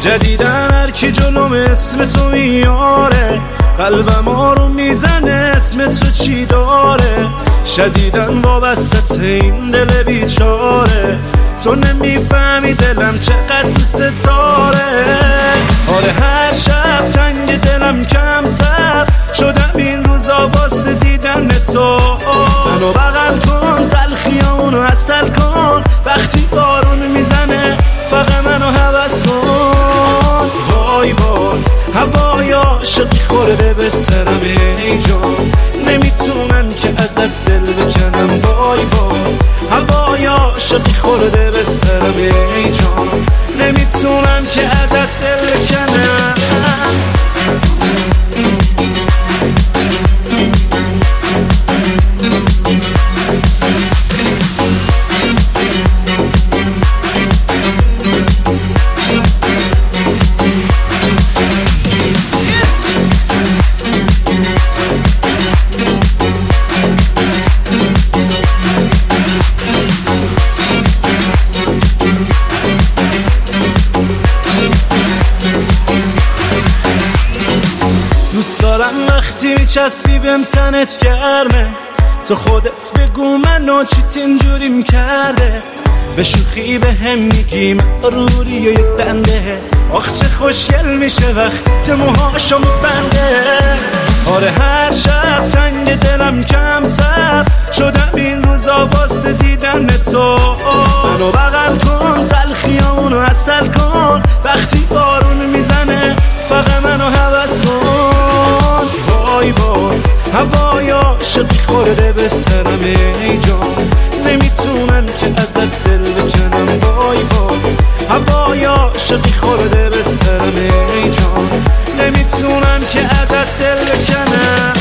جدیدن هر کی جلوم اسم تو میاره، قلبم رو میزنه اسم تو چی داره. شدیدن وابسته این دل بیچاره، تو نمیفهمی دلم چقدر دوست داره. آره هر شب تنگ دلم کم سر شدم این روزا واسه دیدن تو. منو بغل کن تلخیامونو عسل کن، وقتی بارون میزنه فقط منو هوس کن. وای باز هوای عاشقی خورده به سرم ای جان، نمیتونم که ازت دل بکنم. وای باز هوای عاشقی خورده به سرم ای جان، نمیتونم که ازت دل بکنم. دوست دارم وقتی میچسبی بهم تنت گرمه، تو خودت بگو منو چیت اینجوریم کرده. به شوخی به هم میگیم روری یک بنده، آخ چه خوشگل میشه وقتی که موهاشو میبنده. آره هر شب تنگ دلم کم سر شدم این روزا واسه دیدن تو. منو بغل کن تلخیامونو عسل کن، وقتی بارون میزنه فقط منو هوس کن. وای باز هوای عاشقی خورده به سرم ای جان، نمیتونم که ازت دل بکنم. وای باز هوای عاشقی خورده به سرم ای جان، نمیتونم که ازت دل بکنم.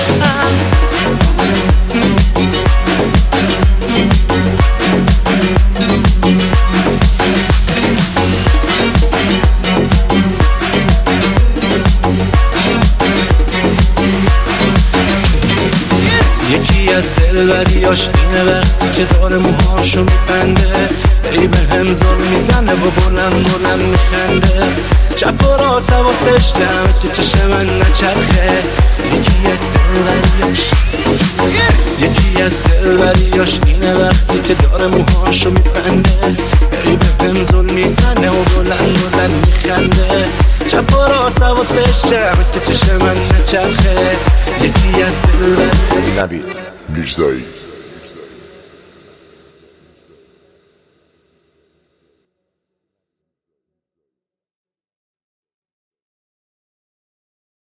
یکی از دلبریاش اینه وقتی که داره موهاشو میبنده، ای به هم زل میزنه و بلند بلند میخنده. چپ و راست حواسش جمع که چشم من نچرخه. یکی از دلبریاش اینه وقتی که داره موهاشو میبنده، ای به هم زل میزنه و بلند بلند میخنده. چپ و راست حواسش جمع که چشم من نچرخه. یکی از دلبریاش نوید میرزایی.